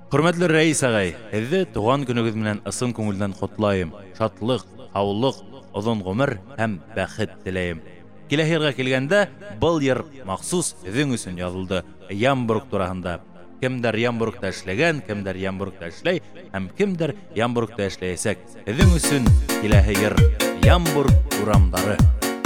Hürmetli Reis ağay, һеҙҙе туған көнөгөҙ менән ысын күңелдән ҡотлайым. Шатлыҡ, һаулыҡ, оҙон ғүмер һәм бәхет теләйем. Киләһе йылға килгәндә, был йыр махсус һеҙҙең өсөн яҙылды Ямбург тураһында. Кемдәр Ямбургта эшләгән, кемдәр Ямбургта эшләй, һәм кемдәр Ямбургта эшләйәсәк. Һеҙҙең өсөн киләһе йыр Ямбург урамдары.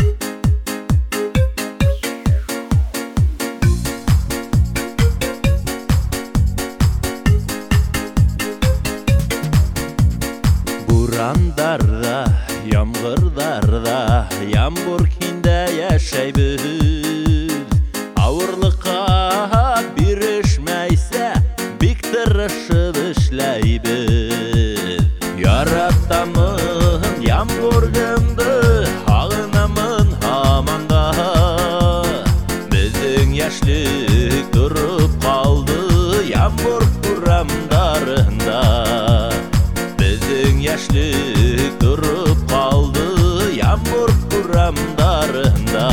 Бурандарда, ямғырдарда, Ямбург-һиндә йәшәйбеҙ. Ауырлыҡҡа бирешмәйсә, бик тырышып эшләйбеҙ. Яратамын Ямбургымды, һағынамын һаман да. Беҙҙең йәшлек тороп ҡалды Ямбург урамдарында. Йәшлек тороп ҡалды Ямбург урамдарында.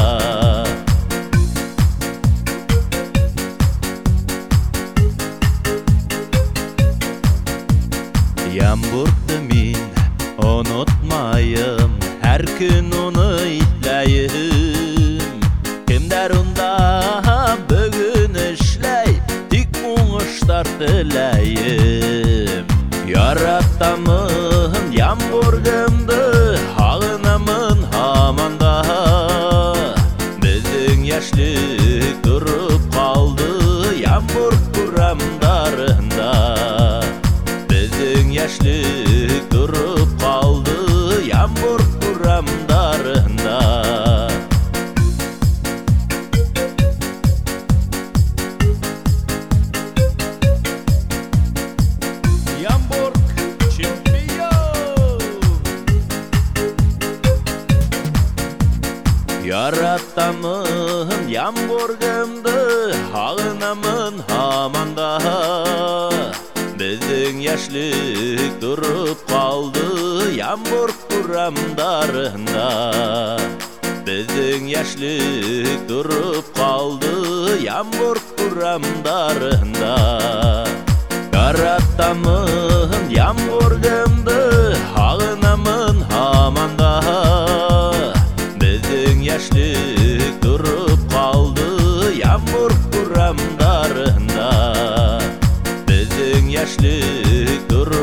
Ямбургты мин онотмайым, һәр көн уны иҫләйем. Кемдәр унда бөгөн эшләй, тик уңыштар теләйем. Яратамын Ямбургымды, һағынамын һаман да. Беҙҙең йәшлек тороп ҡалды Ямбург урамдарында. Беҙҙең йәшлек тороп ҡалды Ямбург урамдарында. Яратамын Ямбургымды, һағынамын һаман да. Беҙҙең йәшлек тороп ҡалды Ямбург урамдарында. Беҙҙең йәшлек тороп ҡалды Ямбург урамдарында. Яратамын Ямбургымды, һағынамын һаман да. Йәшлек тороп ҡалды Ямбург урамдарында. Беҙҙең йәшлек тороп